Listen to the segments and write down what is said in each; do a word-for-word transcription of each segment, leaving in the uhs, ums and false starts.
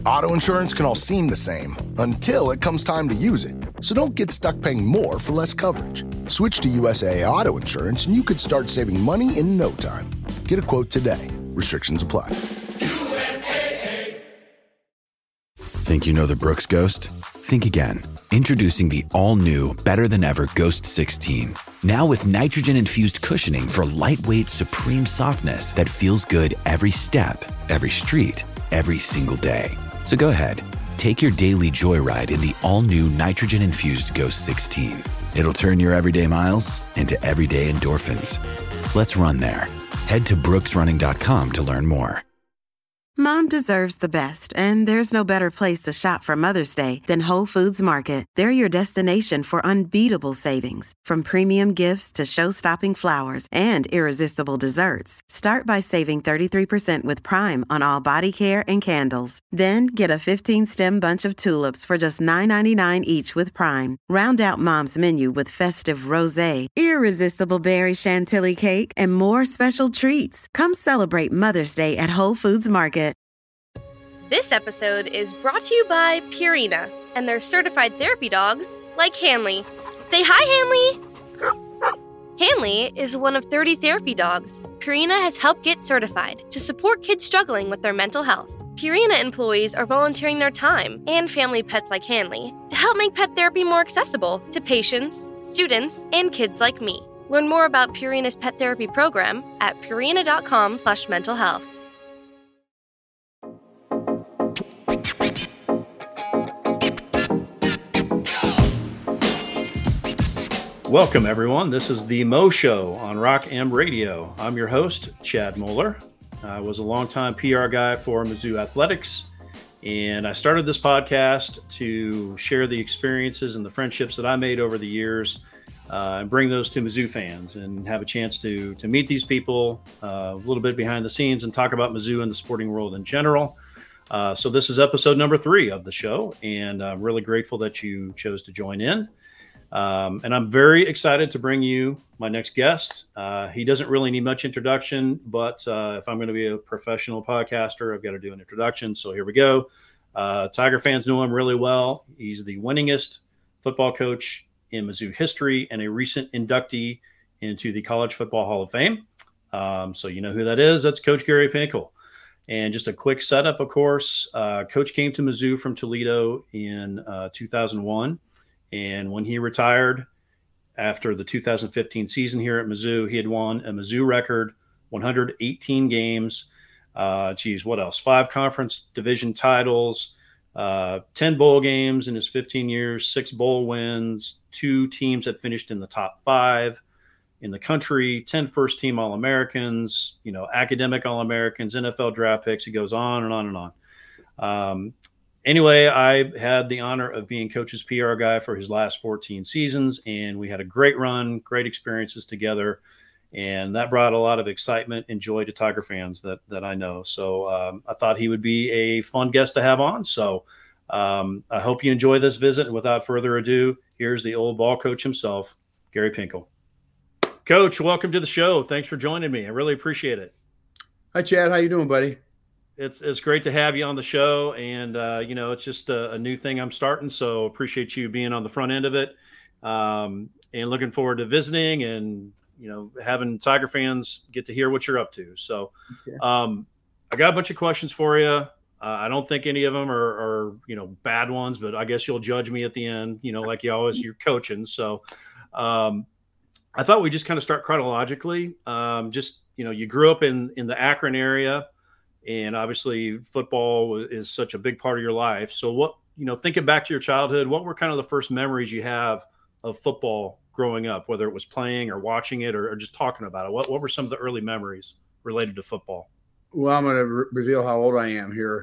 Auto insurance can all seem the same until it comes time to use it. So don't get stuck paying more for less coverage. Switch to U S A A Auto Insurance and you could start saving money in no time. Get a quote today. Restrictions apply. U S A A. Think you know the Brooks Ghost? Think again. Introducing the all-new, better-than-ever Ghost sixteen. Now with nitrogen-infused cushioning for lightweight, supreme softness that feels good every step, every street, every single day. So go ahead, take your daily joyride in the all-new nitrogen-infused Ghost sixteen. It'll turn your everyday miles into everyday endorphins. Let's run there. Head to brooks running dot com to learn more. Mom deserves the best, and there's no better place to shop for Mother's Day than Whole Foods Market. They're your destination for unbeatable savings, from premium gifts to show-stopping flowers and irresistible desserts. Start by saving thirty-three percent with Prime on all body care and candles. Then get a fifteen-stem bunch of tulips for just nine ninety-nine each with Prime. Round out Mom's menu with festive rosé, irresistible berry chantilly cake, and more special treats. Come celebrate Mother's Day at Whole Foods Market. This episode is brought to you by Purina and their certified therapy dogs like Hanley. Say hi, Hanley! Hanley is one of thirty therapy dogs Purina has helped get certified to support kids struggling with their mental health. Purina employees are volunteering their time and family pets like Hanley to help make pet therapy more accessible to patients, students, and kids like me. Learn more about Purina's pet therapy program at purina.com slash mental health. Welcome, everyone. This is the Mo Show on Rock M Radio. I'm your host, Chad Moeller. I was a longtime P R guy for Mizzou Athletics, and I started this podcast to share the experiences and the friendships that I made over the years uh, and bring those to Mizzou fans and have a chance to, to meet these people uh, a little bit behind the scenes and talk about Mizzou and the sporting world in general. Uh, so this is episode number three of the show, and I'm really grateful that you chose to join in. Um, and I'm very excited to bring you my next guest. Uh, he doesn't really need much introduction, but uh, if I'm going to be a professional podcaster, I've got to do an introduction. So here we go. Uh, Tiger fans know him really well. He's the winningest football coach in Mizzou history and a recent inductee into the College Football Hall of Fame. Um, so you know who that is. That's Coach Gary Pinkel. And just a quick setup, of course, uh, Coach came to Mizzou from Toledo in uh, two thousand one. And when he retired after the two thousand fifteen season here at Mizzou, he had won a Mizzou record, one hundred eighteen games. Uh, geez, what else? Five conference division titles, uh, ten bowl games in his fifteen years, six bowl wins, two teams that finished in the top five in the country, ten first-team All-Americans, you know, academic All-Americans, N F L draft picks. It goes on and on and on. Um, Anyway, I had the honor of being Coach's P R guy for his last fourteen seasons, and we had a great run, great experiences together, and that brought a lot of excitement and joy to Tiger fans that that I know. So um, I thought he would be a fun guest to have on. So um, I hope you enjoy this visit. And without further ado, here's the old ball coach himself, Gary Pinkel. Coach, welcome to the show. Thanks for joining me. I really appreciate it. Hi, Chad. How you doing, buddy? It's it's great to have you on the show, and uh, you know, it's just a, a new thing I'm starting, so appreciate you being on the front end of it, um, and looking forward to visiting and you know having Tiger fans get to hear what you're up to. So, okay. um, I got a bunch of questions for you. Uh, I don't think any of them are, are you know bad ones, but I guess you'll judge me at the end, you know, like you always you're coaching. So, um, I thought we'd just kind of start chronologically. Um, just you know, you grew up in in the Akron area. And obviously football is such a big part of your life. So what, you know, thinking back to your childhood, what were kind of the first memories you have of football growing up, whether it was playing or watching it or, or just talking about it? What what were some of the early memories related to football? Well, I'm going to re- reveal how old I am here.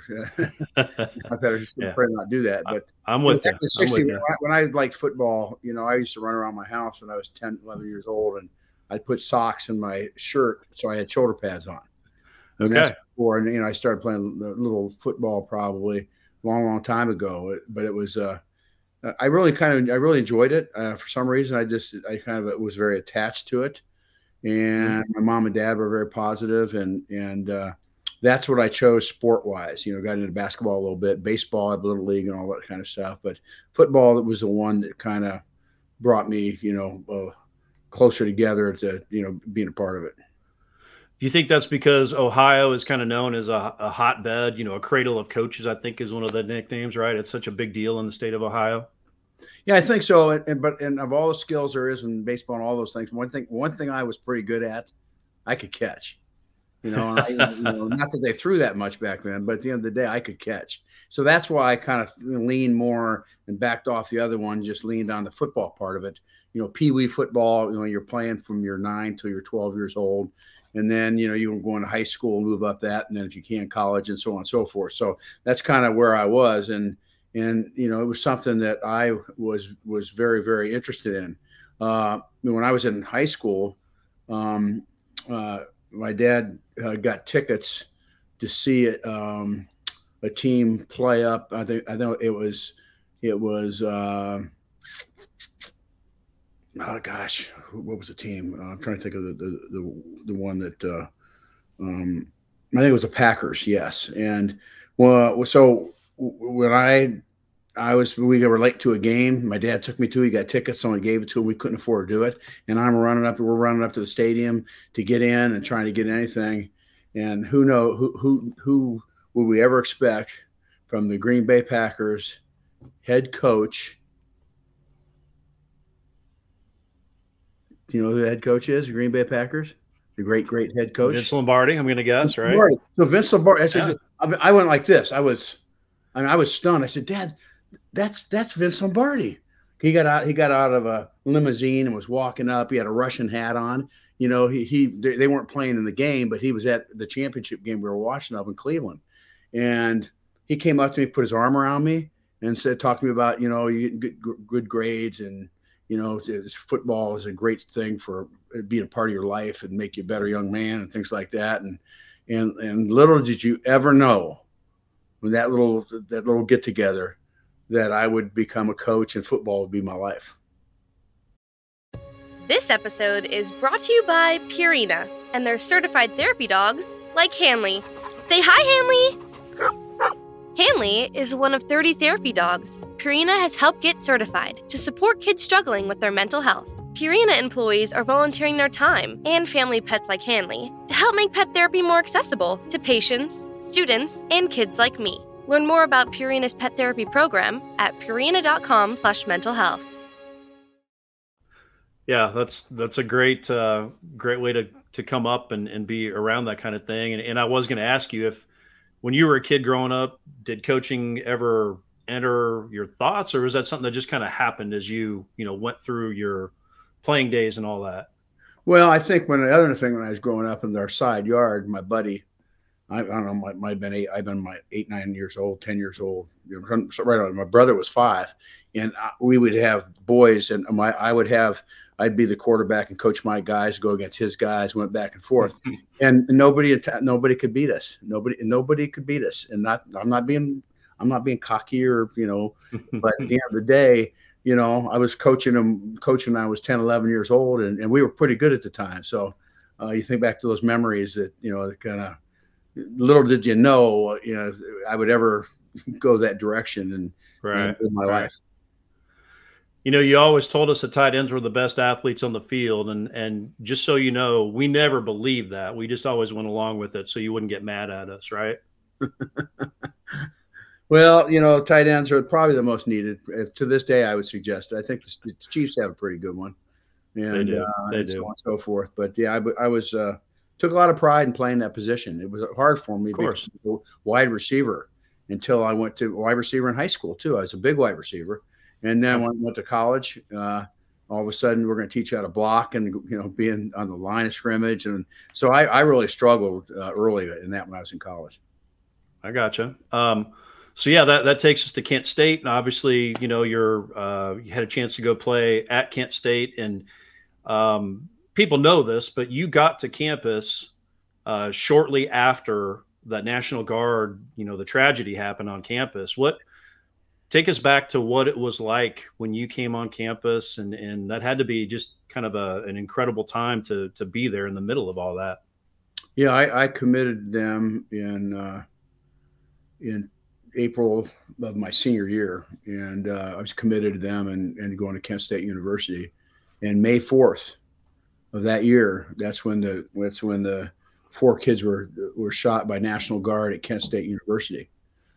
I better just yeah. pray not do that. But I'm with, you. sixty, I'm with you. When I liked football, you know, I used to run around my house when I was ten, eleven years old, and I'd put socks in my shirt so I had shoulder pads on. And okay. That's before, and you know, I started playing a little football probably a long, long time ago. But it was, uh, I really kind of, I really enjoyed it. Uh, for some reason, I just, I kind of was very attached to it. And my mom and dad were very positive, and and uh, that's what I chose sport wise. You know, got into basketball a little bit, baseball, little league, and all that kind of stuff. But football, that was the one that kind of brought me, you know, uh, closer together to, you know, being a part of it. Do you think that's because Ohio is kind of known as a, a hotbed, you know, a cradle of coaches, I think is one of the nicknames, right? It's such a big deal in the state of Ohio. Yeah, I think so. And, and but and of all the skills there is in baseball and all those things, one thing one thing I was pretty good at, I could catch. You know, and I, you know, not that they threw that much back then, but at the end of the day, I could catch. So that's why I kind of leaned more and backed off the other one, just leaned on the football part of it. You know, Pee Wee football, you know, you're playing from your nine till you're twelve years old. And then, you know, you go into high school, move up that, and then if you can, college, and so on and so forth. So that's kind of where I was. And, and you know, it was something that I was was very, very interested in. Uh, when I was in high school, um, uh, my dad uh, got tickets to see it, um, a team play up. I think I know it was it was uh, oh gosh, what was the team? Uh, I'm trying to think of the the the, the one that uh, um, I think it was the Packers. Yes, and well, so when I I was, we were late to a game. My dad took me to, he got tickets. Someone gave it to him. We couldn't afford to do it. And I'm running up, we're running up to the stadium to get in and trying to get anything. And who know, who, who, who would we ever expect from the Green Bay Packers head coach? Do you know who the head coach is? The Green Bay Packers, the great, great head coach. Vince Lombardi, I'm going to guess, Vince right? Lombardi. So Vince Lombardi, I, Yeah. said, I went like this. I was, I mean, I was stunned. I said, Dad, That's that's Vince Lombardi. He got out. He got out of a limousine and was walking up. He had a Russian hat on. You know, he he. They weren't playing in the game, but he was at the championship game we were watching up in Cleveland, and he came up to me, put his arm around me, and said, "Talk to me about you know you get good, good grades, and you know football is a great thing for being a part of your life and make you a better young man and things like that." And and and little did you ever know when that little that little get together, that I would become a coach and football would be my life. This episode is brought to you by Purina and their certified therapy dogs like Hanley. Say hi, Hanley! Hanley is one of thirty therapy dogs Purina has helped get certified to support kids struggling with their mental health. Purina employees are volunteering their time and family pets like Hanley to help make pet therapy more accessible to patients, students, and kids like me. Learn more about Purina's pet therapy program at purina.com slash mental health. Yeah, that's that's a great uh, great way to to come up and, and be around that kind of thing. And, and I was going to ask you if, when you were a kid growing up, did coaching ever enter your thoughts, or was that something that just kind of happened as you you know went through your playing days and all that? Well, I think when the other thing when I was growing up in our side yard, my buddy, I, I don't know, might, might have been eight. I've been my eight, nine years old, ten years old. You know, right on. My brother was five, and I, we would have boys, and my I would have. I'd be the quarterback and coach my guys, go against his guys, went back and forth, and nobody nobody could beat us. Nobody nobody could beat us. And not I'm not being I'm not being cocky or you know, but at the end of the day, you know, I was coaching them coaching when I was ten, eleven years old, and, and we were pretty good at the time. So uh, you think back to those memories that you know, kind of. Little did you know, you know, I would ever go that direction and right. in my right. life. You know, you always told us that tight ends were the best athletes on the field, and and just so you know, we never believed that. We just always went along with it, so you wouldn't get mad at us, right? Well, you know, tight ends are probably the most needed. To this day, I would suggest. I think the, the Chiefs have a pretty good one, and, they do. Uh, they and do. so on and so forth. But yeah, I, I was uh, took a lot of pride in playing that position. It was hard for me, of course, because wide receiver until I went to wide receiver in high school too. I was a big wide receiver. And then when I went to college, uh, all of a sudden we're going to teach you how to block and, you know, being on the line of scrimmage. And so I, I really struggled uh, early in that when I was in college. I gotcha. Um, so, yeah, that, that takes us to Kent State. And obviously, you know, you're uh, you had a chance to go play at Kent State. And um, people know this, but you got to campus uh, shortly after that National Guard, you know, the tragedy happened on campus. What Take us back to what it was like when you came on campus, and, and that had to be just kind of a, an incredible time to to be there in the middle of all that. Yeah, I, I committed them in uh, in April of my senior year, and uh, I was committed to them and, and going to Kent State University. And May fourth of that year, that's when the that's when the four kids were were shot by National Guard at Kent State University.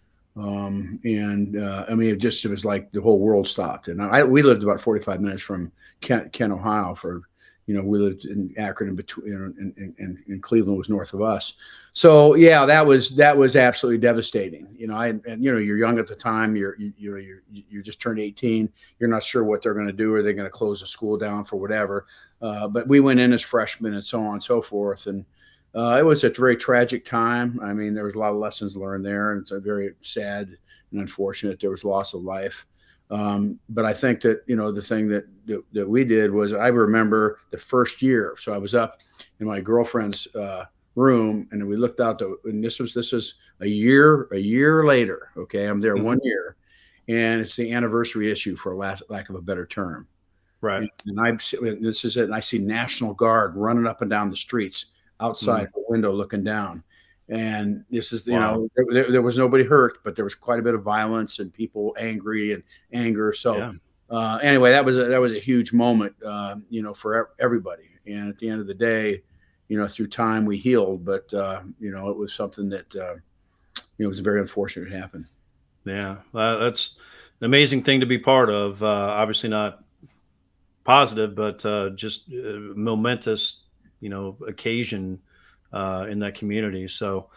Um, and uh, I mean, it just it was like the whole world stopped. And I we lived about forty-five minutes from Kent, Kent, Ohio. For you know, we lived in Akron, in between, and, and, and, and Cleveland was north of us. So yeah, that was that was absolutely devastating. You know, I and you know, you're young at the time. You're you, you know you're you just turned eighteen. You're not sure what they're going to do. Are they going to close the school down for whatever? Uh, but we went in as freshmen and so on and so forth. And uh, it was a very tragic time. I mean, there was a lot of lessons learned there, and it's a very sad and unfortunate. There was loss of life. Um, but I think that, you know, the thing that, that that we did was, I remember the first year. So I was up in my girlfriend's uh, room, and we looked out the, and this was, this is a year, a year later. Okay. I'm there mm-hmm. one year, and it's the anniversary issue, for last, lack of a better term. Right. And, and I, this is it. And I see National Guard running up and down the streets outside mm-hmm. the window looking down. And this is, you wow. know, there, there was nobody hurt, but there was quite a bit of violence and people angry and anger. So yeah. uh, anyway, that was a, that was a huge moment, uh, you know, for everybody. And at the end of the day, you know, through time we healed, but uh, you know, it was something that uh, you know, it was very unfortunate it happened. Yeah, uh, that's an amazing thing to be part of. Uh, obviously not positive, but uh, just uh, momentous, you know, occasion. Uh, in that community. So,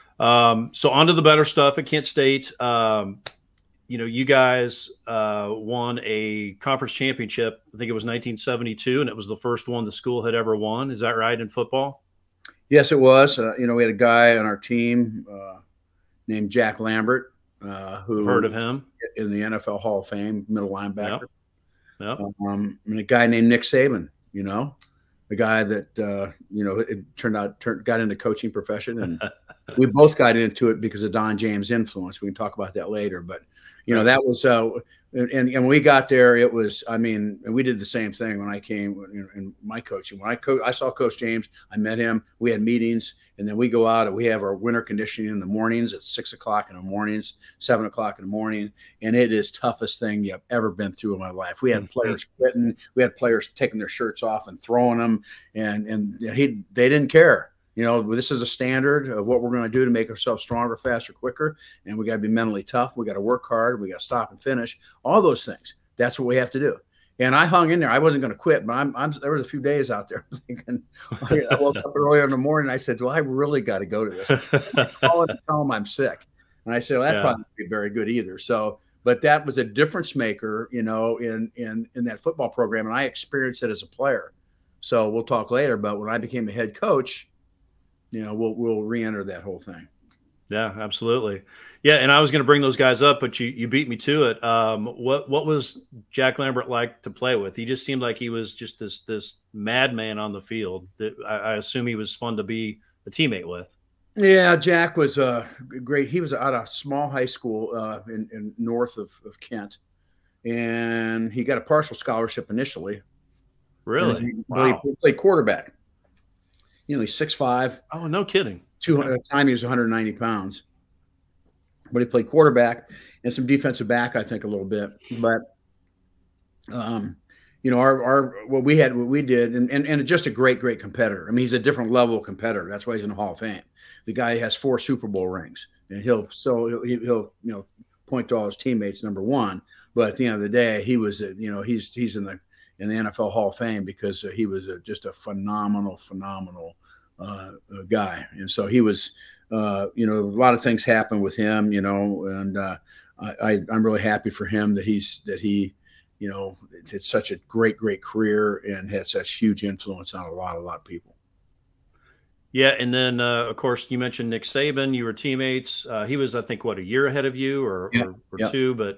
um, so on to the better stuff at Kent State. Um, you know, you guys uh, won a conference championship. I think it was nineteen seventy-two, and it was the first one the school had ever won. Is that right, in football? Yes, it was. Uh, you know, we had a guy on our team uh, named Jack Lambert, uh, who I've heard of him in the N F L Hall of Fame, middle linebacker. Yep. Yep. Um, and a guy named Nick Saban, you know. The guy that, uh, you know, it turned out, turned, got into coaching profession, and we both got into it because of Don James' influence. We can talk about that later, but you know, that was, uh, and, and when we got there, it was, I mean, and we did the same thing when I came in, in my coaching. When I co- I saw Coach James, I met him, we had meetings, and then we go out and we have our winter conditioning in the mornings at six o'clock in the mornings, seven o'clock in the morning. And it is toughest thing you've ever been through in my life. We had players quitting, we had players taking their shirts off and throwing them, and, and he, they didn't care. You know, this is a standard of what we're going to do to make ourselves stronger, faster, quicker. And we got to be mentally tough. We got to work hard. We got to stop and finish. All those things. That's what we have to do. And I hung in there. I wasn't going to quit, but I'm, I'm, there was a few days out there thinking, I woke up earlier in the morning. I said, well, I really got to go to this. I call and tell them I'm sick. And I said, well, that yeah. probably wouldn't be very good either. So, but that was a difference maker, you know, in, in, in that football program. And I experienced it as a player. So we'll talk later. But when I became a head coach, you know, we'll we'll re-enter that whole thing. Yeah, absolutely. Yeah, and I was going to bring those guys up, but you you beat me to it. Um, what what was Jack Lambert like to play with? He just seemed like he was just this this madman on the field. That I, I assume he was fun to be a teammate with. Yeah, Jack was uh, great. He was at a small high school uh, in, in north of, of Kent, and he got a partial scholarship initially. Really? He, wow. He played quarterback. You know, he's six five. Oh, no kidding. two hundred, at the time, he was one hundred ninety pounds. But he played quarterback and some defensive back, I think, a little bit. But, um, you know, our, our what we had, what we did, and, and, and just a great, great competitor. I mean, he's a different level of competitor. That's why he's in the Hall of Fame. The guy has four Super Bowl rings. And he'll, so he'll, he'll you know, point to all his teammates, number one. But at the end of the day, he was, a, you know, he's he's in the in the N F L Hall of Fame because uh, he was a, just a phenomenal, phenomenal uh, guy. And so he was, uh, you know, a lot of things happened with him, you know, and uh, I, I, I'm really happy for him that he's, that he, you know, it's such a great, great career and had such huge influence on a lot, a lot of people. Yeah. And then, uh, of course, you mentioned Nick Saban, you were teammates. Uh, he was, I think, what, a year ahead of you or, yeah. or, or yeah. two, but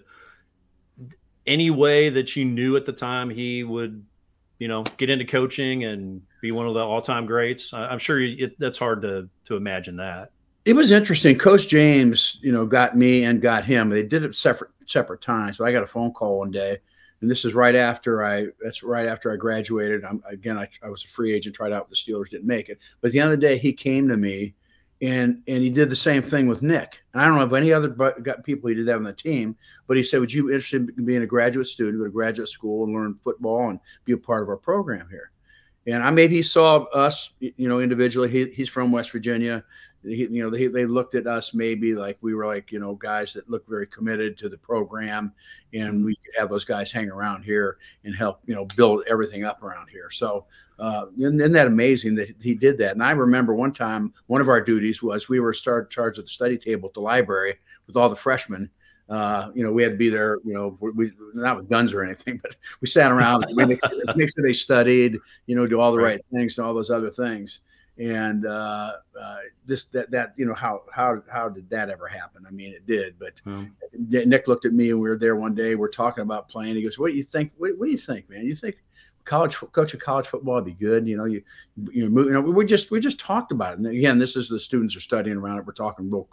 any way that you knew at the time he would, you know, get into coaching and be one of the all-time greats? I'm sure you, it, that's hard to to imagine that. It was interesting. Coach James, you know, got me and got him. They did it separate separate times. So I got a phone call one day and this is right after I, that's right after I graduated. I'm, again, I, I was a free agent, tried out with the Steelers, didn't make it. But at the end of the day, he came to me, and and he did the same thing with Nick. And I don't know if any other but got people he did that on the team, but he said, would you be interested in being a graduate student, go to graduate school and learn football and be a part of our program here? And I maybe he saw us, you know, individually. He, he's from West Virginia. He, you know, they, they looked at us maybe like we were like, you know, guys that looked very committed to the program, and we could have those guys hang around here and help, you know, build everything up around here. So uh, isn't, isn't that amazing that he did that? And I remember one time, one of our duties was we were start charged of the study table at the library with all the freshmen. Uh, you know, we had to be there, you know, we, not with guns or anything, but we sat around, we make, make sure they studied, you know, do all the right, right things and all those other things. And uh, uh, just that, that, you know, how, how, how did that ever happen? I mean, it did, but um, Nick looked at me and we were there one day, we're talking about playing. He goes, what do you think? What, what do you think, man? You think college coach of college football would be good? You know, you, you know, you know, we just, we just talked about it. And again, this is the students are studying around it. We're talking real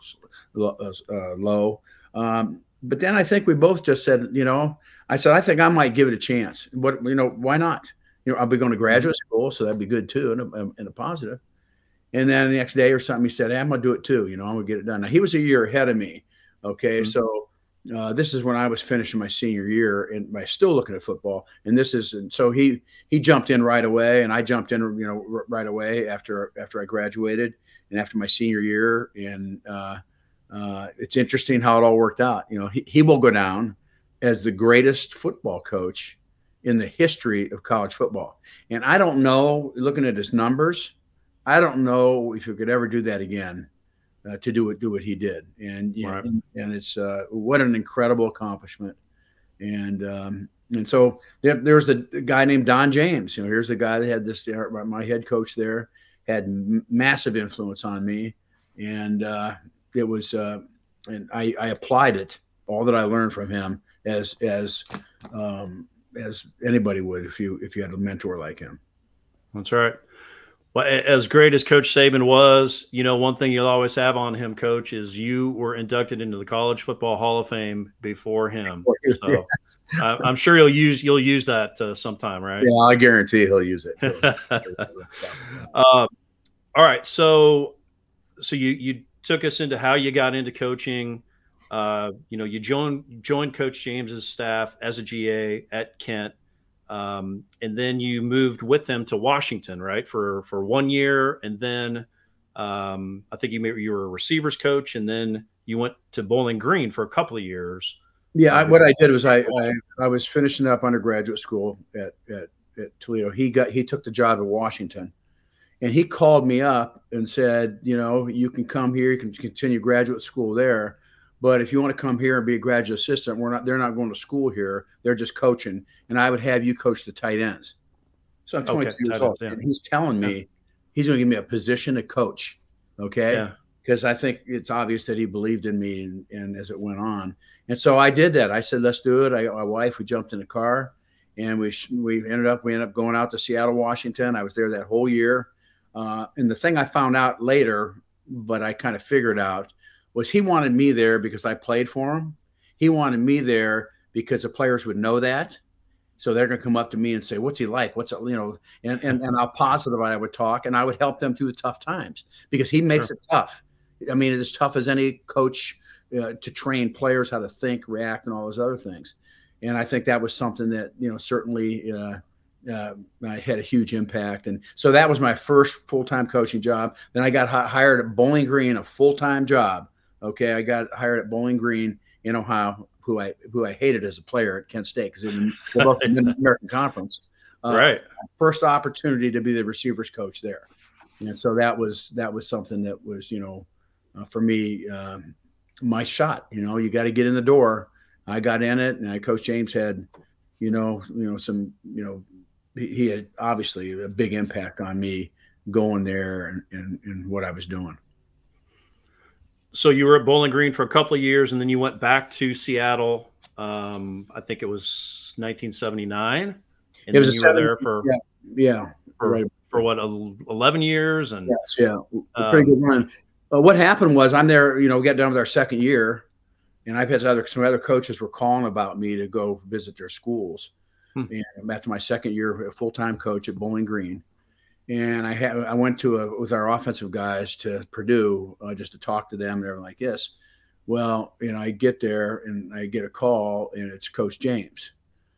uh, low. Um, but then I think we both just said, you know, I said, I think I might give it a chance. What, you know, why not? You know, I'll be going to graduate school, so that'd be good too, and a, and a positive. And then the next day or something, he said, hey, I'm going to do it too. You know, I'm going to get it done. Now, he was a year ahead of me. Okay. Mm-hmm. So uh, this is when I was finishing my senior year and I still looking at football. And this is, and so he, he jumped in right away, and I jumped in, you know, r- right away after, after I graduated and after my senior year. And uh, uh, it's interesting how it all worked out. You know, he, he will go down as the greatest football coach in the history of college football. And I don't know, looking at his numbers, I don't know if you could ever do that again, uh, to do it, do what he did. And, right. and, and it's, uh, what an incredible accomplishment. And, um, and so there, there's the guy named Don James, you know, here's the guy that had this, my head coach there had m- massive influence on me. And, uh, it was, uh, and I, I applied it, all that I learned from him as, as, um, as anybody would, if you, if you had a mentor like him. That's right. Well, as great as Coach Saban was, you know, one thing you'll always have on him, Coach, is you were inducted into the College Football Hall of Fame before him. So yes. I, I'm sure you'll use you'll use that uh, sometime, right? Yeah, I guarantee he'll use it. um, all right, so so you you took us into how you got into coaching. Uh, you know, you joined joined Coach James's staff as a G A at Kent. Um, and then you moved with them to Washington, right, for, for one year. And then um, I think you maybe you were a receivers coach, and then you went to Bowling Green for a couple of years. Yeah, I, what I did was I, I I was finishing up undergraduate school at, at at Toledo. He got he took the job at Washington, and he called me up and said, you know, you can come here, you can continue graduate school there. But if you want to come here and be a graduate assistant, we're not, they're not going to school here. They're just coaching. And I would have you coach the tight ends. So I'm twenty-two okay, years old. Yeah. And he's telling me yeah. he's going to give me a position to coach. Okay. Yeah. Because I think it's obvious that he believed in me and, and as it went on. And so I did that. I said, let's do it. I got my wife, we jumped in the car and we, we ended up, we ended up going out to Seattle, Washington. I was there that whole year. Uh, and the thing I found out later, but I kind of figured out, was he wanted me there because I played for him. He wanted me there because the players would know that. So they're going to come up to me and say, what's he like? What's, you know, and, and, and how positive I would talk, and I would help them through the tough times because he makes sure. it tough. I mean, it's as tough as any coach uh, to train players how to think, react, and all those other things. And I think that was something that, you know, certainly uh, uh, I had a huge impact. And so that was my first full-time coaching job. Then I got h- hired at Bowling Green, a full-time job. Okay, I got hired at Bowling Green in Ohio, who I who I hated as a player at Kent State because they're both in the American Conference. Uh, right. First opportunity to be the receivers coach there, and so that was that was something that was, you know, uh, for me, um, my shot. You know, you got to get in the door. I got in it, and I, Coach James had, you know, you know some, you know, he, he had obviously a big impact on me going there and and, and what I was doing. So you were at Bowling Green for a couple of years, and then you went back to Seattle. Um, I think it was nineteen seventy-nine. And it was then you were there for yeah, yeah for, right. for what eleven years, and yes, yeah, a pretty um, good run. Uh, what happened was I'm there. You know, we got done with our second year, And I've had other some other coaches were calling about me to go visit their schools. Hmm. And after my second year, a full time coach at Bowling Green, and I had I went to a, with our offensive guys to Purdue uh, just to talk to them. And they were like, "Yes." Well, you know, I get there and I get a call, and it's Coach James,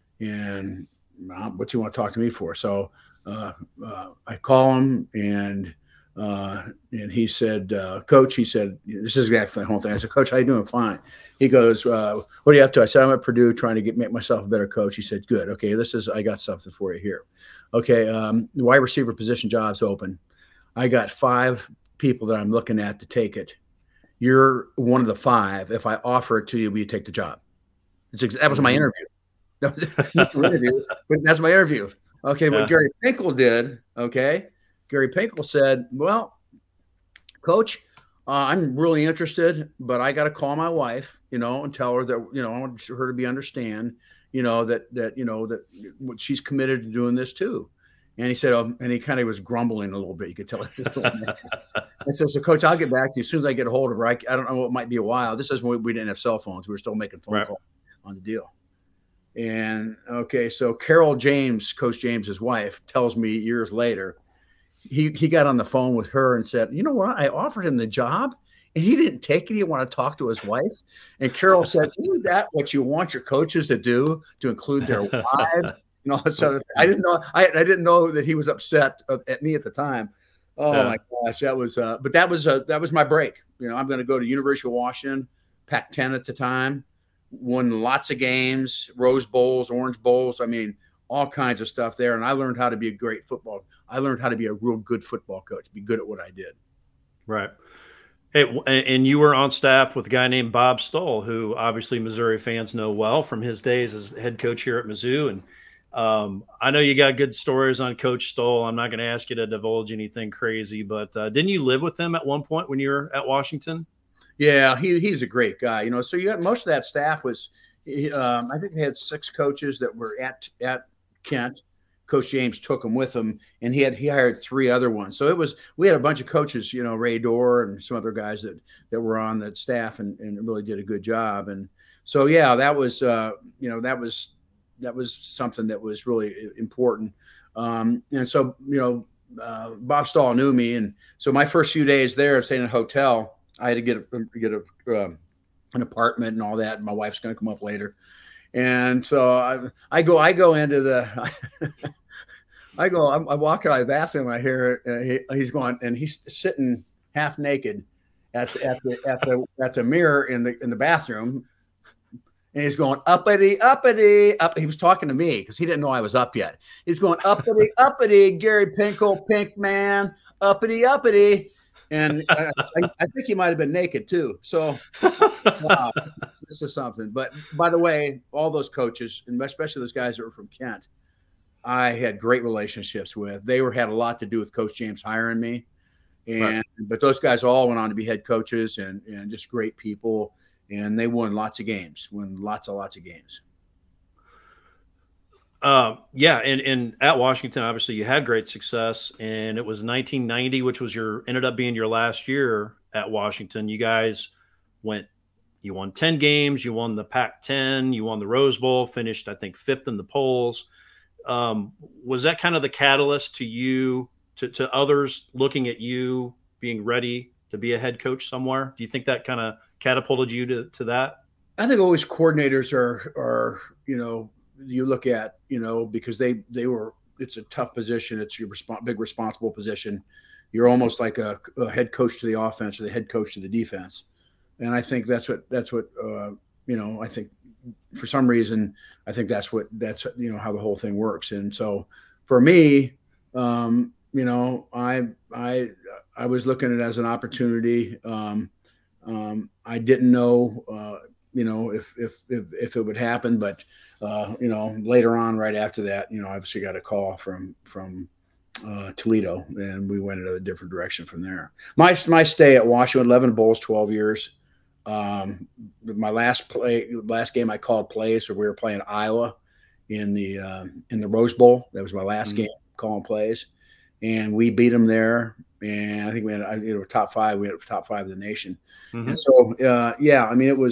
and what do you want to talk to me for? So uh, uh, I call him, and uh, and he said, uh, Coach, he said, this is exactly the whole thing. I said, Coach, how you doing? Fine. He goes, uh, what are you up to? I said, I'm at Purdue trying to get make myself a better coach. He said, good. Okay, this is, I got something for you here. Okay, um, the wide receiver position job's open. I got five people that I'm looking at to take it. You're one of the five. If I offer it to you, will you take the job? It's ex- that was my interview. That was not the interview, but that's my interview. Okay, Yeah. what Gary Pinkel did, okay, Gary Pinkel said, well, Coach, uh, I'm really interested, but I got to call my wife, you know, and tell her that, you know, I want her to be understand, you know, that, that, you know, that she's committed to doing this too. And he said, um, and he kind of was grumbling a little bit. You could tell. I said, so Coach, I'll get back to you as soon as I get a hold of her. I, I don't know. It might be a while. This is when we didn't have cell phones. We were still making phone Right. calls on the deal. And okay, so Carol James, Coach James's wife, tells me years later, he he got on the phone with her and said, you know what? I offered him the job and he didn't take it. He wanted to talk to his wife. And Carol said, isn't that what you want your coaches to do, to include their wives and all that sort of thing? I didn't know. I, I didn't know that he was upset at me at the time. Oh Yeah. my gosh, that was. Uh, but that was uh, that was my break. You know, I'm going to go to University of Washington, Pac ten at the time. Won lots of games, Rose Bowls, Orange Bowls. I mean, all kinds of stuff there. And I learned how to be a great football. I learned how to be a real good football coach, be good at what I did. Right. Hey, w- and you were on staff with a guy named Bob Stoll, who obviously Missouri fans know well from his days as head coach here at Mizzou. And um, I know you got good stories on Coach Stoll. I'm not going to ask you to divulge anything crazy, but uh, didn't you live with him at one point when you were at Washington? Yeah, he he's a great guy. You know, so you got most of that staff was, um, I think they had six coaches that were at at Kent. Coach James took them with him, and he had he hired three other ones. So it was we had a bunch of coaches, you know, Ray Dorr and some other guys that that were on that staff and, and really did a good job. And so yeah, that was uh, you know that was that was something that was really important. Um, and so you know, uh, Bob Stoll knew me, and so my first few days there, staying in a hotel. I had to get a, get a um, an apartment and all that. And my wife's going to come up later, and so I, I go I go into the I go I'm, I walk out of the bathroom. I hear uh, he, he's going and he's sitting half naked at the, at the at the at the mirror in the in the bathroom, and he's going uppity uppity up. He was talking to me because he didn't know I was up yet. He's going uppity uppity Gary Pinkel, Pink Man, uppity uppity. And I, I think he might have been naked too. So, wow, this is something. But by the way, all those coaches, and especially those guys that were from Kent, I had great relationships with. They were had a lot to do with Coach James hiring me, and Right. but those guys all went on to be head coaches and and just great people. And they won lots of games, won lots and lots of games. Uh, yeah, and, and at Washington, obviously, you had great success, and it was nineteen ninety, which was your ended up being your last year at Washington. You guys went, you won ten games, you won the Pac ten, you won the Rose Bowl, finished, I think, fifth in the polls. Um, was that kind of the catalyst to you, to, to others looking at you being ready to be a head coach somewhere? Do you think that kind of catapulted you to, to that? I think always coordinators are are you know. You look at, you know, because they, they were, it's a tough position. It's your resp- big responsible position. You're almost like a, a head coach to the offense or the head coach to the defense. And I think that's what, that's what, uh, you know, I think for some reason, I think that's what, that's, you know, how the whole thing works. And so for me, um, you know, I, I, I was looking at it as an opportunity. Um, um, I didn't know, uh, you know, if, if, if, if it would happen, but, uh, you know, later on, right after that, you know, I obviously got a call from, from, uh, Toledo, and we went in a different direction from there. My, my stay at Washington, eleven bowls, twelve years. Um, my last play, last game I called plays, so we were playing Iowa in the, um, in the Rose Bowl. That was my last mm-hmm. game calling plays, and we beat them there. And I think we had, you know, top five, we had top five of the nation. Mm-hmm. And so, uh, yeah, I mean, it was,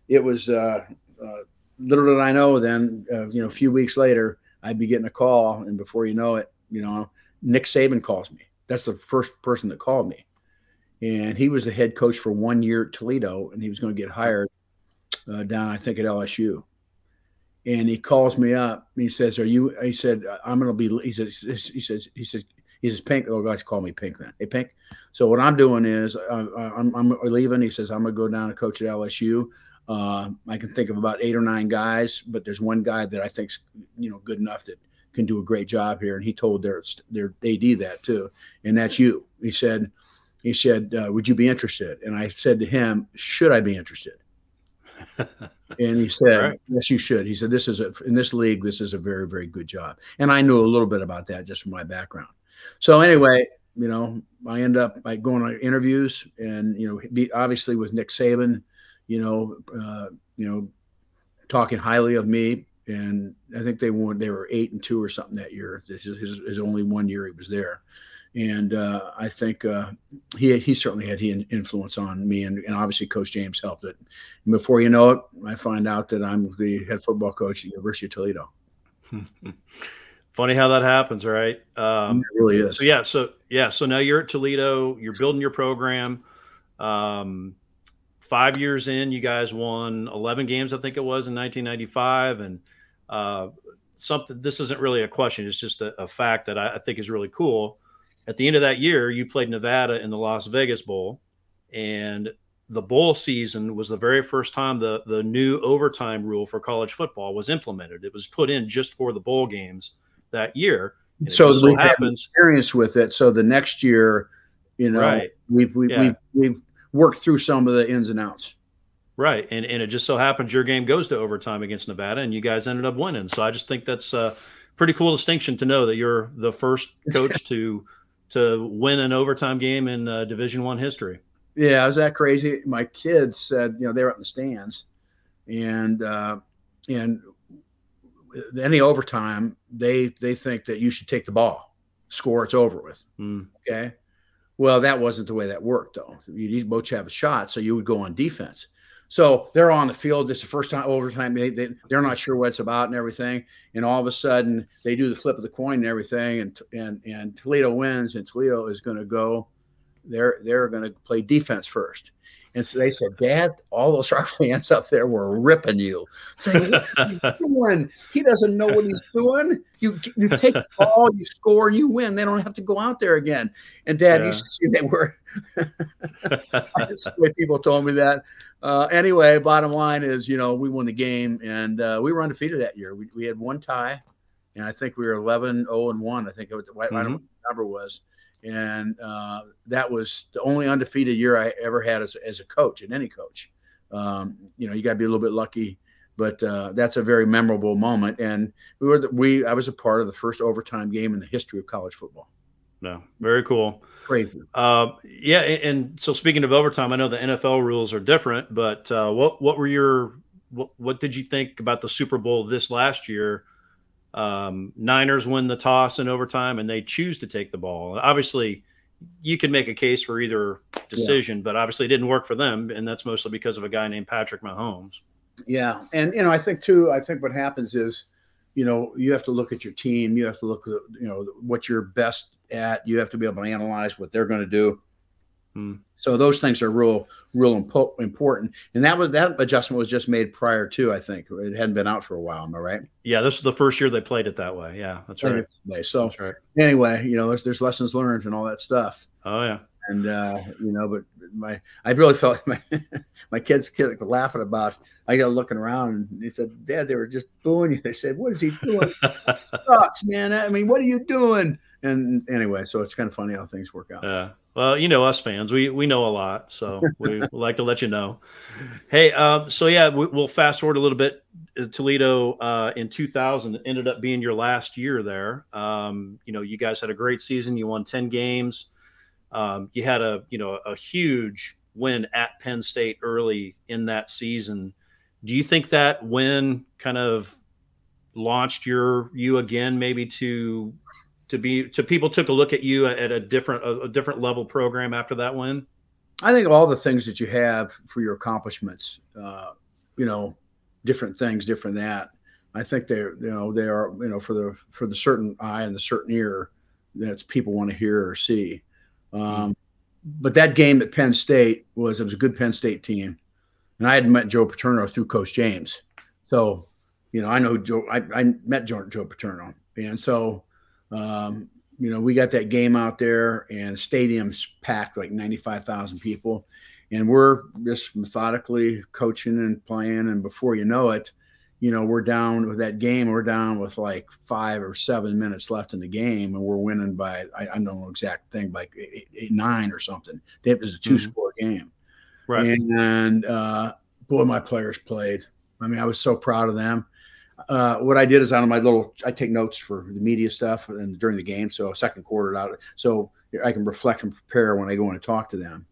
it was uh, uh, little did I know then, uh, you know, a few weeks later, I'd be getting a call, and before you know it, you know, Nick Saban calls me. That's the first person that called me, and he was the head coach for one year at Toledo, and he was going to get hired uh, down, I think, at L S U. And he calls me up. And he says, "Are you?" He said, "I'm going to be." He says, "He says, he says, he says, Pink." Oh, guys, call me Pink then. Hey, Pink. So what I'm doing is uh, I'm, I'm leaving. He says, "I'm going to go down and coach at L S U. Uh, I can think of about eight or nine guys, but there's one guy that I think's, you know, good enough that can do a great job here." And he told their their A D that too, and that's you. He said, he said, uh, "Would you be interested?" And I said to him, "Should I be interested?" And he said, right. "Yes, you should." He said, "This is a, in this league, this is a very, very good job." And I knew a little bit about that just from my background. So anyway, you know, I end up like going on interviews, and you know, be, obviously with Nick Saban, you know, uh, you know, talking highly of me. And I think they won. They were eight and two or something that year. This is his, his only one year he was there. And uh, I think uh, he he certainly had he influence on me, and, and obviously Coach James helped it. And before you know it, I find out that I'm the head football coach at University of Toledo. Funny how that happens, right? Um, it really is. So yeah, so yeah, so now you're at Toledo. You're building your program. Um, five years in, you guys won eleven games, I think it was, in nineteen ninety-five, and uh, something. This isn't really a question; it's just a, a fact that I, I think is really cool. At the end of that year, you played Nevada in the Las Vegas Bowl, and the bowl season was the very first time the, the new overtime rule for college football was implemented. It was put in just for the bowl games that year. And so so we happens had experience with it. So the next year, you know, right. we've we've, Yeah. we've we've worked through some of the ins and outs. Right. And and it just so happens your game goes to overtime against Nevada, and you guys ended up winning. So I just think that's a pretty cool distinction to know that you're the first coach to to win an overtime game in uh, Division One history. Yeah, was that crazy? My kids said, you know, they were up in the stands, and uh, and any overtime, they they think that you should take the ball, score, it's over with. Mm. Okay. Well, that wasn't the way that worked, though. You both have a shot, so you would go on defense. So they're on the field. This is the first time overtime. They, they, they're not sure what it's about and everything. And all of a sudden, they do the flip of the coin and everything, and and and Toledo wins, and Toledo is going to go. They're they're going to play defense first. And so they said, "Dad, all those our fans up there were ripping you, saying, what are you doing? He doesn't know what he's doing. You you take the ball, you score, you win. They don't have to go out there again." And Dad Yeah. used to see they were. That's the way people told me that. Uh, anyway, bottom line is, you know, we won the game, and uh, we were undefeated that year. We we had one tie, and I think we were eleven oh and one. I think it was, I don't know what the number was. And uh, that was the only undefeated year I ever had as, as a coach, and any coach. Um, you know, you got to be a little bit lucky, but uh, that's a very memorable moment. And we were the, we I was a part of the first overtime game in the history of college football. No, very cool. Crazy. Uh, yeah, and, and so speaking of overtime, I know the N F L rules are different, but uh, what what were your what, what did you think about the Super Bowl this last year? Um, Niners win the toss in overtime, and they choose to take the ball. Obviously, you can make a case for either decision, yeah. but obviously it didn't work for them, and that's mostly because of a guy named Patrick Mahomes. Yeah, and you know, I think too. I think what happens is, you know, you have to look at your team. You have to look at, you know, what you're best at. You have to be able to analyze what they're going to do. Hmm. So those things are real, real impo- important. And that was that adjustment was just made prior to, I think. It hadn't been out for a while. Am I right? Yeah, this is the first year they played it that way. Yeah, that's right. So that's right. Anyway, you know, there's, there's lessons learned and all that stuff. Oh yeah. And uh, you know, but my I really felt my my kids kids were laughing about. I got looking around, and they said, "Dad, they were just booing you." They said, "What is he doing? Sucks, man. I mean, what are you doing?" And anyway, so it's kind of funny how things work out. Yeah. Well, you know, us fans, we we know a lot, so we like to let you know. Hey, um, so yeah, we, we'll fast forward a little bit. Toledo uh, in two thousand ended up being your last year there. Um, you know, you guys had a great season. You won ten games. Um, you had a you know a huge win at Penn State early in that season. Do you think that win kind of launched your you again, maybe to to be to people took a look at you at a different a, a different level program after that win? I think all the things that you have for your accomplishments, uh, you know, different things, different that. I think they're, you know, they are, you know, for the for the certain eye and the certain ear that people want to hear or see. Um, mm-hmm. But that game at Penn State was it was a good Penn State team, and I had met Joe Paterno through Coach James, so you know I know Joe. I, I met Joe, Joe Paterno, and so um, you know we got that game out there, and the stadium's packed like ninety-five thousand people, and we're just methodically coaching and playing, and before you know it. You know, we're down with that game. We're down with like five or seven minutes left in the game, and we're winning by, I, I don't know the exact thing, like eight, eight, nine or something. It was a two-score mm-hmm. game. Right. And, uh, boy, my players played. I mean, I was so proud of them. Uh, what I did is on my little, I take notes for the media stuff and during the game. So second quarter out, so I can reflect and prepare when I go in and talk to them.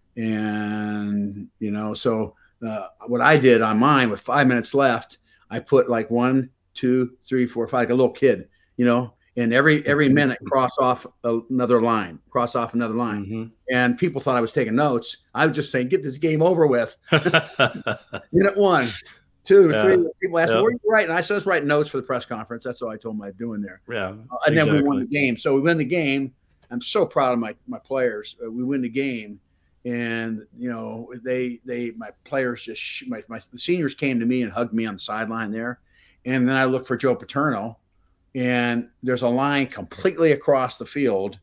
And, you know, so uh, what I did on mine with five minutes left, I put like one, two, three, four, five, like a little kid, you know, and every every minute cross off another line, cross off another line. Mm-hmm. And people thought I was taking notes. I was just saying, get this game over with. Minute one, two, yeah. three. People asked, yeah. "Where are you writing?" I said, "I was writing notes for the press conference." That's all I told them I was doing there. Yeah, uh, and exactly. Then we won the game. So we win the game. I'm so proud of my my players. Uh, we win the game. And, you know, they, they, my players just, my, my the seniors came to me and hugged me on the sideline there. And then I looked for Joe Paterno, and there's a line completely across the field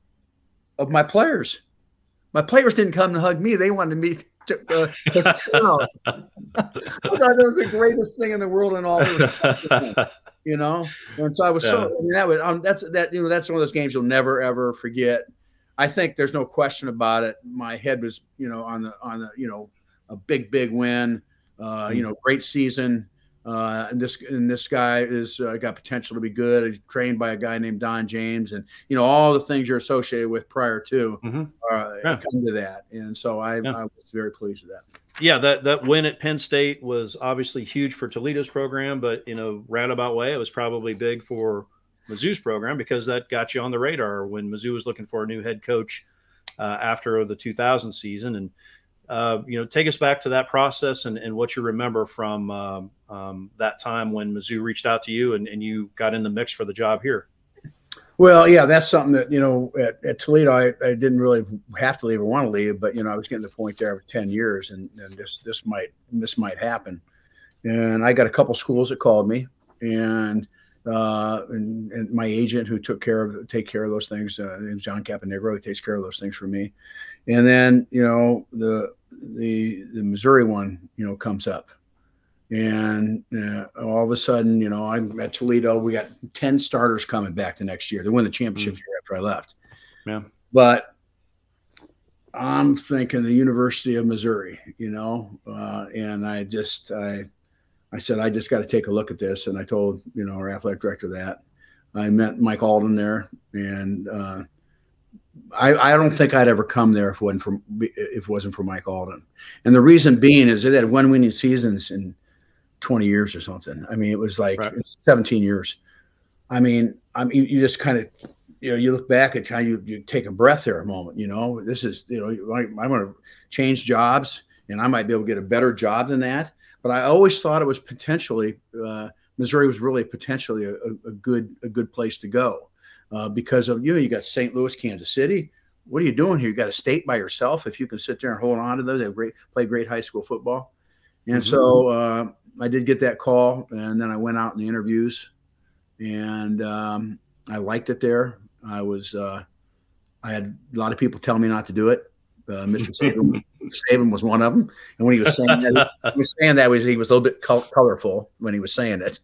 of my players. My players didn't come to hug me. They wanted me to, uh, to I thought that was the greatest thing in the world and all this, you know? And so I was yeah. so, I mean, that was, um, that's, that, you know, that's one of those games you'll never, ever forget. I think there's no question about it. My head was, you know, on the on the, you know, a big, big win. Uh, you know, great season. Uh, and this and this guy is uh, got potential to be good. He's trained by a guy named Don James, and you know all the things you're associated with prior to mm-hmm. uh, yeah. come to that. And so I, yeah. I was very pleased with that. Yeah, that that win at Penn State was obviously huge for Toledo's program, but in a roundabout way, it was probably big for Mizzou's program because that got you on the radar when Mizzou was looking for a new head coach uh, after the two thousand season. And, uh, you know, take us back to that process and, and what you remember from um, um, that time when Mizzou reached out to you and, and you got in the mix for the job here. Well, yeah, that's something that, you know, at, at Toledo, I, I didn't really have to leave or want to leave, but, you know, I was getting to the point there with ten years and, and this, this might, this might happen. And I got a couple schools that called me and, Uh, and, and my agent who took care of take care of those things, uh, name's John Caponegro. He takes care of those things for me. And then you know the the the Missouri one, you know, comes up, and uh, all of a sudden, you know, I'm at Toledo. We got ten starters coming back the next year. They won the championship mm-hmm. year after I left. Yeah, but I'm thinking the University of Missouri, you know, uh, and I just I. I said, I just got to take a look at this. And I told, you know, our athletic director that. I met Mike Alden there. And uh, I, I don't think I'd ever come there if it wasn't for, if it wasn't for Mike Alden. And the reason being is they had one winning seasons in twenty years or something. I mean, it was like right. seventeen years. I mean, I mean, you, you just kind of, you know, you look back at how you, you take a breath there a moment, you know, this is, you know, I, I'm going to change jobs and I might be able to get a better job than that. But I always thought it was potentially uh, Missouri was really potentially a, a good a good place to go uh, because of you know you got Saint Louis, Kansas City. What are you doing here? You got a state by yourself. If you can sit there and hold on to those, they great play great high school football. And mm-hmm. so uh, I did get that call, and then I went out in the interviews, and um, I liked it there. I was uh, I had a lot of people tell me not to do it. Uh, Mister Saban, Saban was one of them, and when he was saying that, he was saying that was he was a little bit col- colorful when he was saying it.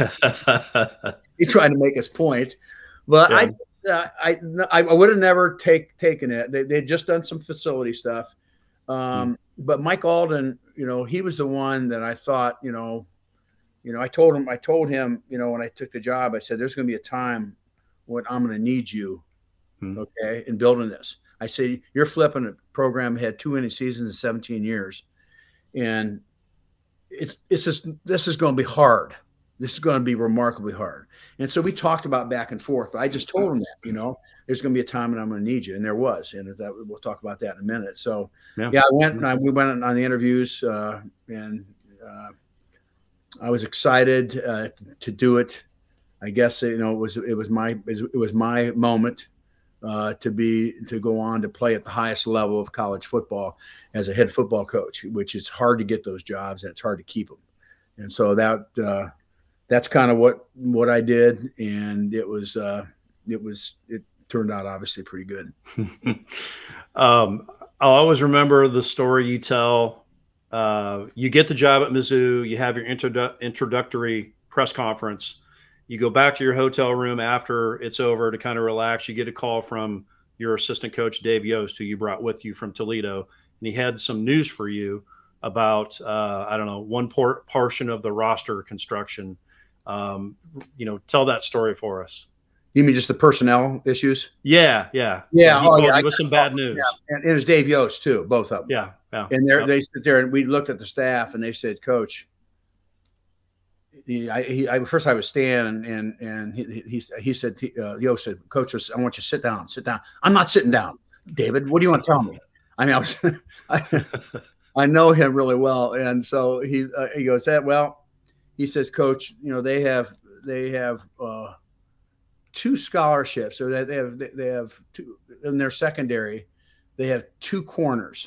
He tried to make his point, but yeah. I, uh, I, I would have never take taken it. They they had just done some facility stuff, um, mm. but Mike Alden, you know, he was the one that I thought, you know, you know, I told him, I told him, you know, when I took the job, I said, "There's going to be a time when I'm going to need you, mm. okay, in building this." I say, you're flipping a program had two winning seasons in seventeen years. And it's it's just this is going to be hard. This is going to be remarkably hard. And so we talked about back and forth. But I just told him that, you know, there's going to be a time when I'm going to need you. And there was. And that, we'll talk about that in a minute. So, yeah, yeah I went and I, we went on the interviews uh, and uh, I was excited uh, to do it. I guess, you know, it was, it was my, it was my moment uh, to be, to go on to play at the highest level of college football as a head football coach, which is hard to get those jobs and it's hard to keep them. And so that, uh, that's kind of what, what I did. And it was, uh, it was, it turned out obviously pretty good. um, I'll always remember the story you tell. Uh, you get the job at Mizzou, you have your introdu- introductory press conference. You go back to your hotel room after it's over to kind of relax. You get a call from your assistant coach, Dave Yost, who you brought with you from Toledo. And he had some news for you about, uh, I don't know, one por- portion of the roster construction. Um, you know, tell that story for us. You mean just the personnel issues? Yeah, yeah. Yeah. He oh, called yeah. you with some bad news. Yeah. And it was Dave Yost, too, both of them. Yeah, yeah. And yeah. they sit there, and we looked at the staff, and they said, Coach, he, I, he, I, first I was standing, and and he he, he said, uh, Yost said, Coach, I want you to sit down, sit down. I'm not sitting down, David. What do you want to tell me? I mean, I, was, I, I know him really well, and so he uh, he goes, that well, he says, Coach, you know, they have they have uh, two scholarships, or they have they have two in their secondary. They have two corners,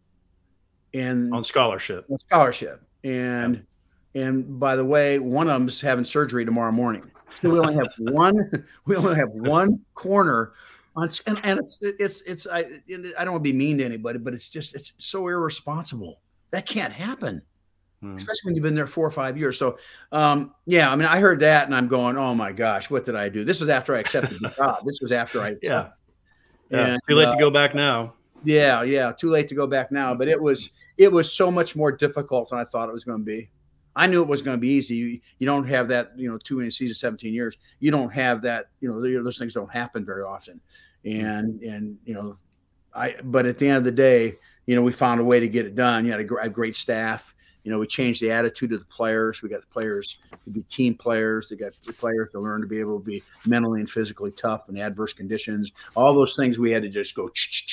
and on scholarship, on scholarship, and. Yeah. And by the way, one of them's having surgery tomorrow morning. So we only have one. We only have one corner on, and, and it's it's it's. I I don't want to be mean to anybody, but it's just it's so irresponsible. That can't happen, hmm. especially when you've been there four or five years. So, um, yeah, I mean, I heard that, and I'm going, oh my gosh, what did I do? This was after I accepted the job. This was after I. Yeah. Yeah. And, too late uh, to go back now. Yeah, yeah, too late to go back now. But it was it was so much more difficult than I thought it was going to be. I knew it was going to be easy. You, you don't have that, you know, two many seasons, seventeen years. You don't have that, you know, those things don't happen very often. And, and, you know, I, but at the end of the day, you know, we found a way to get it done. You had a, a great staff. You know, we changed the attitude of the players. We got the players to be team players. They got the players to learn to be able to be mentally and physically tough in adverse conditions. All those things we had to just go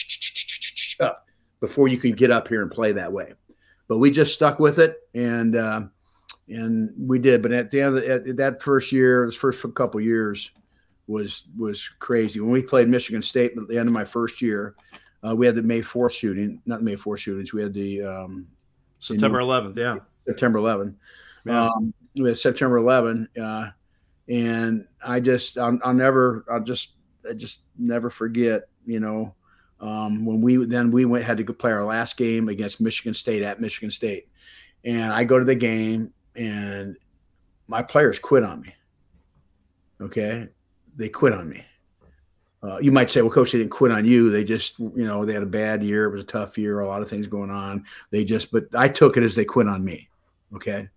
up before you can get up here and play that way. But we just stuck with it. And, uh, And we did, but at the end of the, at that first year, the first couple of years was was crazy. When we played Michigan State at the end of my first year, uh, we had the May fourth shooting, not the May fourth shootings. We had the um, September eleventh, yeah, September eleventh. Yeah. Um, we had September eleventh, uh, and I just I'll, I'll never I'll just I just never forget. You know, um, when we then we went had to go play our last game against Michigan State at Michigan State, and I go to the game. And my players quit on me. Okay. They quit on me. Uh, you might say, well, Coach, they didn't quit on you. They just, you know, they had a bad year. It was a tough year, a lot of things going on. They just, but I took it as they quit on me. Okay.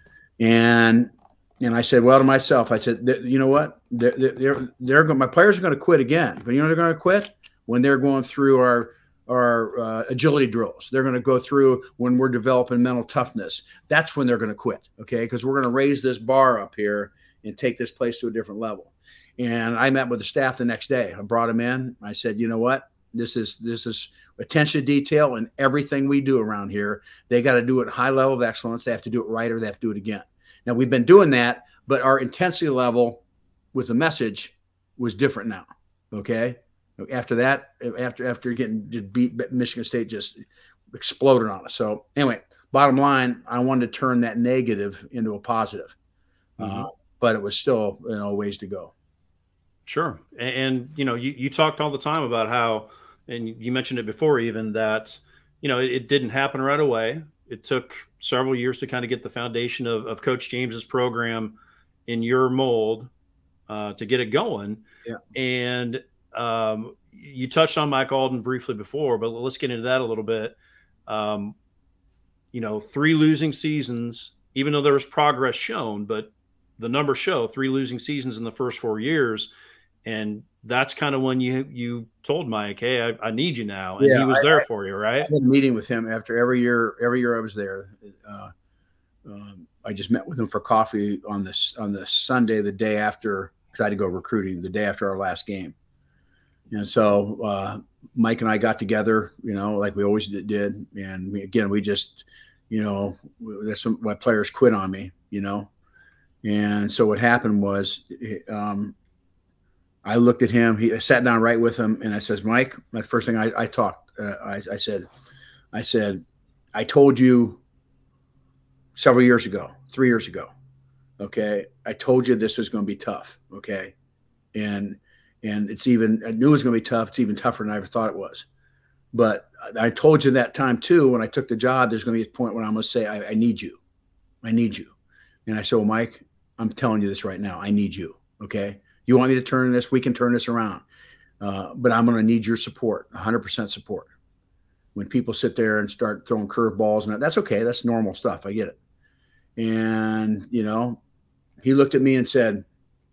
And, and I said, well, to myself, I said, you know what? They're, they're, they're going, my players are going to quit again, but you know, they're going to quit when they're going through our, our uh, agility drills. They're going to go through when we're developing mental toughness. That's when they're going to quit, okay? Because we're going to raise this bar up here and take this place to a different level. And I met with the staff the next day. I brought them in. I said, you know what? This is this is attention to detail in everything we do around here. They got to do it high level of excellence. They have to do it right or they have to do it again. Now, we've been doing that, but our intensity level with the message was different now, okay? After that, after after getting beat, Michigan State just exploded on us. So anyway, bottom line, I wanted to turn that negative into a positive, mm-hmm. uh, but it was still, you know, ways to go. Sure, and, and you know, you, you talked all the time about how, and you mentioned it before, even that, you know, it, it didn't happen right away. It took several years to kind of get the foundation of, of Coach James's program in your mold uh, to get it going, yeah. and Um, you touched on Mike Alden briefly before, but let's get into that a little bit. Um, you know, three losing seasons, even though there was progress shown, but the numbers show three losing seasons in the first four years. And that's kind of when you, you told Mike, hey, I, I need you now. And yeah, he was I, there I, for you, right? I had a meeting with him after every year, every year I was there. Uh, um, I just met with him for coffee on this, on the Sunday, the day after, because I had to go recruiting the day after our last game. And so uh, Mike and I got together, you know, like we always did. And we, again, we just, you know, that's why players quit on me, you know. And so what happened was um, I looked at him. He I sat down right with him, and I says, Mike, my first thing I, I talked, uh, I, I said, I said, I told you several years ago, three years ago, okay, I told you this was going to be tough, okay, and and it's even, I knew it was going to be tough. It's even tougher than I ever thought it was. But I told you that time too, when I took the job, there's going to be a point when I'm going to say, I, I need you. I need you. And I said, well, Mike, I'm telling you this right now. I need you. Okay. You want me to turn this? We can turn this around. Uh, but I'm going to need your support, one hundred percent support. When people sit there and start throwing curveballs, and that, that's okay. That's normal stuff. I get it. And, you know, he looked at me and said,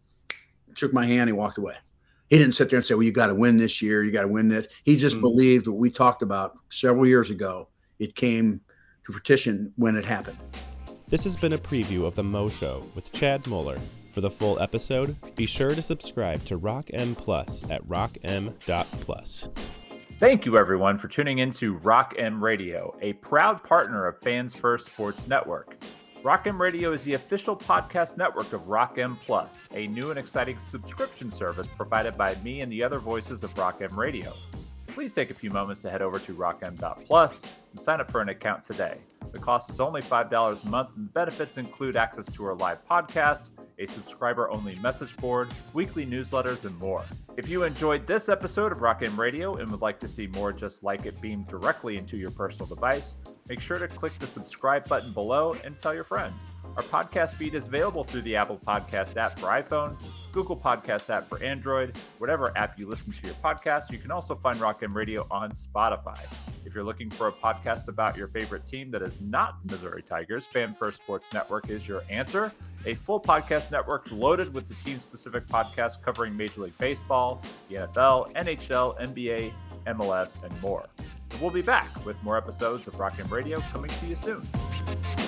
shook my hand, he walked away. He didn't sit there and say, well, you got to win this year. You got to win this. He just mm-hmm. believed what we talked about several years ago. It came to fruition when it happened. This has been a preview of The Mo Show with Chad Moeller. For the full episode, be sure to subscribe to Rock M Plus at rock m dot plus. Thank you, everyone, for tuning in to Rock M Radio, a proud partner of Fans First Sports Network. Rock M Radio is the official podcast network of Rock M Plus, a new and exciting subscription service provided by me and the other voices of Rock M Radio. Please take a few moments to head over to rock m dot plus and sign up for an account today. The cost is only five dollars a month, and the benefits include access to our live podcast, a subscriber-only message board, weekly newsletters, and more. If you enjoyed this episode of Rock M Radio and would like to see more just like it beamed directly into your personal device, make sure to click the subscribe button below and tell your friends. Our podcast feed is available through the Apple Podcast app for iPhone, Google Podcast app for Android, whatever app you listen to your podcast. You can also find Rock M Radio on Spotify. If you're looking for a podcast about your favorite team that is not the Missouri Tigers, Fan First Sports Network is your answer. A full podcast network loaded with the team-specific podcasts covering Major League Baseball, the N F L, N H L, N B A, M L S, and more. And we'll be back with more episodes of Rock M Radio coming to you soon.